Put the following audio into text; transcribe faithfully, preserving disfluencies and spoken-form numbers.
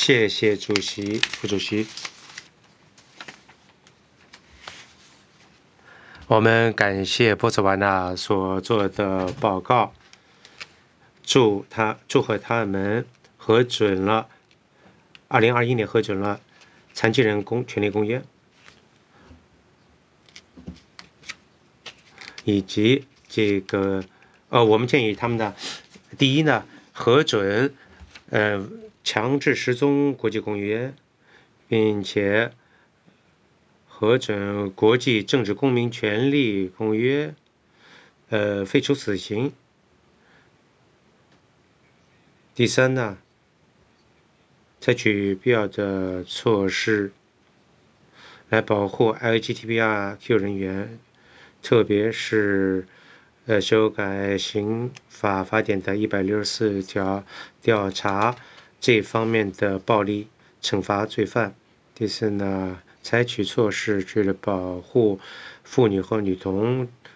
谢谢主席、副主席。我们感谢波茨瓦纳所做的报告，祝他祝贺他们核准了二零二一年核准了残疾人公权利公约，以及这个呃，我们建议他们的第一呢，核准呃强制失踪国际公约，并且核准国际政治公民权利公约，呃，废除死刑。第三呢，采取必要的措施来保护 L G B T Q 人员，特别是呃修改刑法法典的一百六十四条，调查这方面的暴力，惩罚罪犯。第四呢，采取措施为了保护妇女和女童